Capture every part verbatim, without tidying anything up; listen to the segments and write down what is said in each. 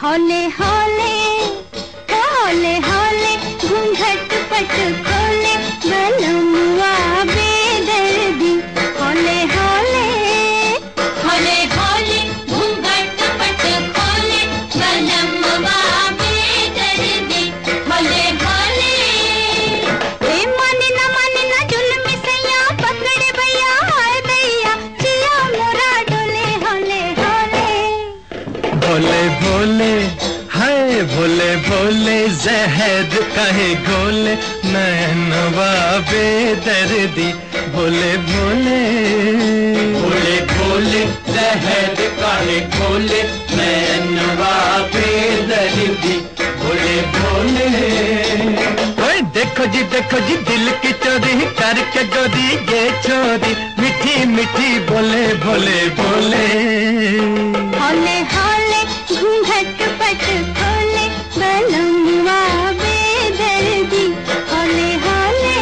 हौले हौले हौले हौले घूंघट पट खोले बलमुआ बेदर्दी हौले हौले हौले हौले घूंघट पट खोले बलमुआ बेदर्दी हौले हौले ए माने ना माने ना जुल्म सैया पकड़े भैया हाय दैया जिया मोरा डोले हौले हौले भोले भोले हाय भोले भोले जहर कहे घोले नैनवा बेदर्दी भोले भोले भोले भोले जहर कहे घोले नैनवा बेदर्दी भोले भोले। ओए देखो जी देखो जी दिल की चोरी करके गोरी ये छोरी मीठी मीठी बोले भोले भोले हौले हौले घूंघट पट खोले बलमुआ बेदर्दी हौले हौले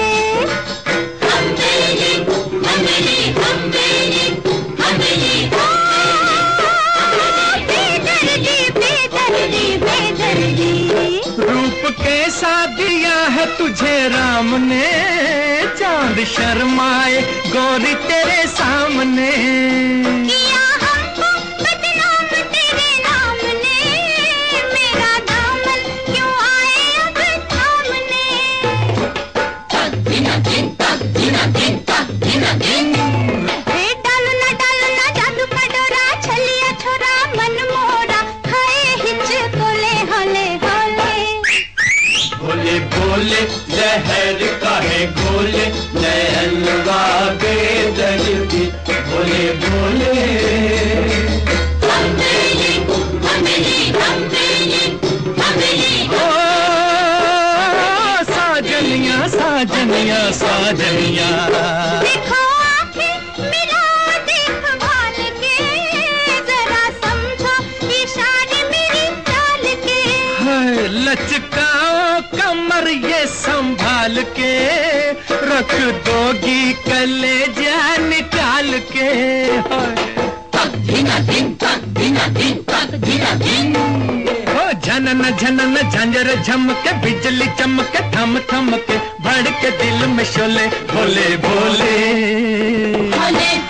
हमेली हमेली हमेली हमेली बेदर्दी बेदर्दी बेदर्दी। रूप कैसा दिया है तुझे राम ने चांद शर्माए गोरी तेरे सामने किया हमको बदनाम तेरे नाम ने मेरा दामन क्यों आए अब थामने तक दिना दिन तक दिना दिन तक दिना दिन। हे डालो ना डालो ना जादू का डोरा छलिया छोरा मन मोरा खाए हिच कोले हौले हौले भोले भोले जहर कहे घोले नैनवा बेदर्दी भोले भोले। हमेली हमेली हमेली हमेली ओ साजनिया साजनिया साजनिया देखो आंखें मिला देखभाल के जरा समझो इशारे मेरी चाल के हाय लचकाओ कमर ये संभाल के रख दोगी कलेजा निकाल के हाय तक दिना दिन तक दिना दिन तक दिना दिन। ओ झनन झनन झंझर झमके बिजली चमके थम थम के भड़के दिल में शोले भोले भोले भोले